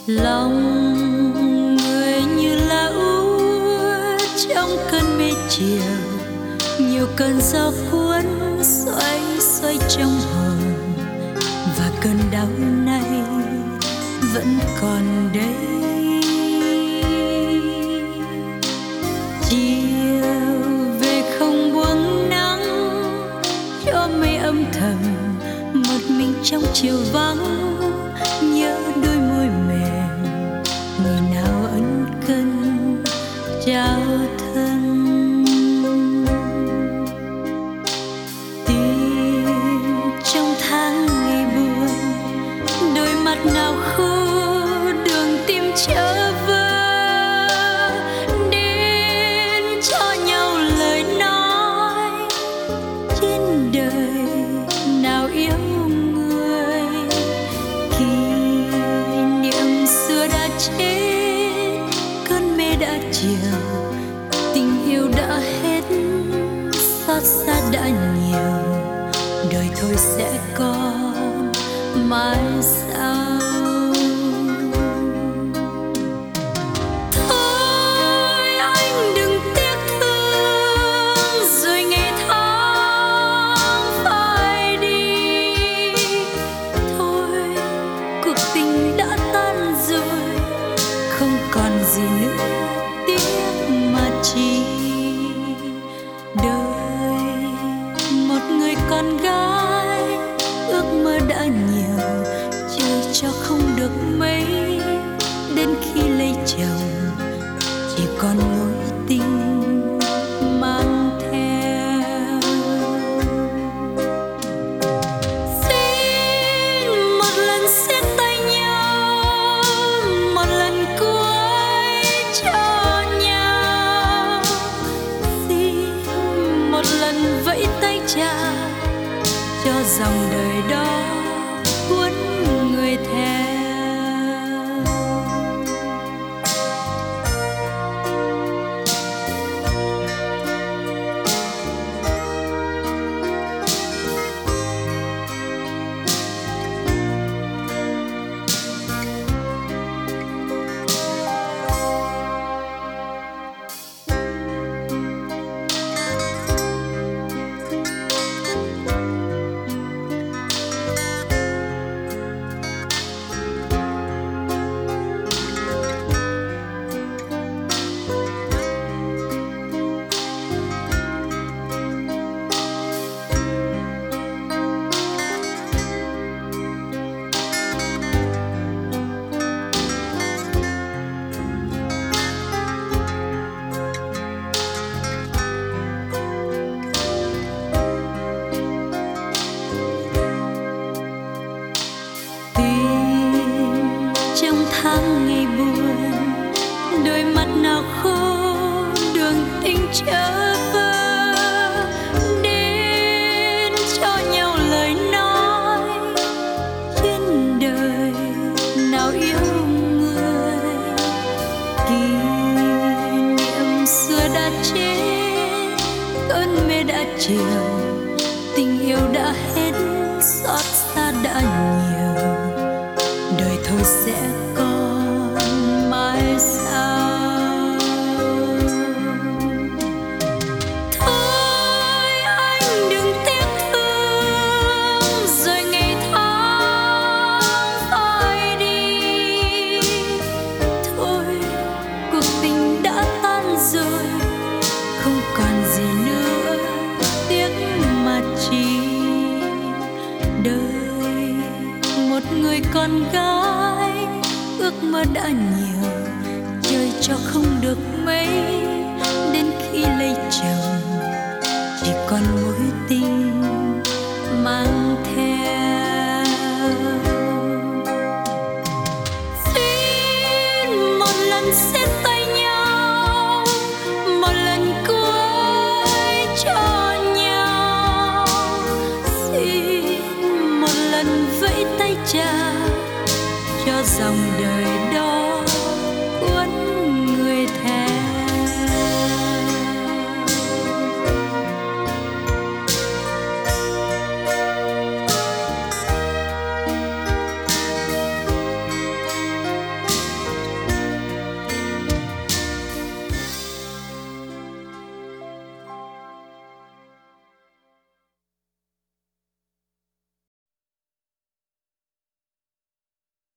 lòng người như lá úa trong cơn mê chiều, nhiều cơn gió cuốn xoay xoay trong hồn, và cơn đau này vẫn còn đây. Chiều về không buông nắng, cho mây âm thầm một mình trong chiều vắng, nhớ đôi môi mềm người nào ân cần trao thân. Tìm trong tháng ngày buồn, đôi mắt nào khô đường tim chớ vơ, đến cho nhau lời nói trên đời nào yêu người. Kỷ niệm xưa đã chết, cơn mê đã chiều, tình yêu đã hết, xót xa đã nhiều, đời thôi sẽ còn mai sau. Thôi anh đừng tiếc thương, rồi ngày tháng phải đi. Thôi cuộc tình đã tan rồi, không còn gì nữa tiếc mà chỉ. Đời một người con gái, ước mơ đã nhiều, chơi cho không được mấy, đến khi lấy chồng chỉ còn mối tình mang theo. Xin một lần siết tay nhau, một lần cuối cho nhau. Xin một lần vẫy tay chào, cho dòng đời đó cuốn người theo. Trong tháng ngày buồn, đôi mắt nào khô đường tình chớ vơ, đến cho nhau lời nói trên đời nào yêu người. Kỷ niệm xưa đã chết, cơn mê đã chiều, tình yêu đã hết, xót xa đã nhiều, đời thôi sẽ còn mai sau. Thôi anh đừng tiếc thương, rồi ngày tháng phải đi. Thôi cuộc tình đã tan rồi, không còn gì nữa tiếc mà chỉ. Đời một người con gái, ước mơ đã nhiều, chơi cho không được mấy, đến khi lấy chồng chỉ còn mối tình mang theo. Xin một lần siết tay nhau, một lần cuối cho nhau. Xin một lần vẫy tay chào, cho dòng đời đó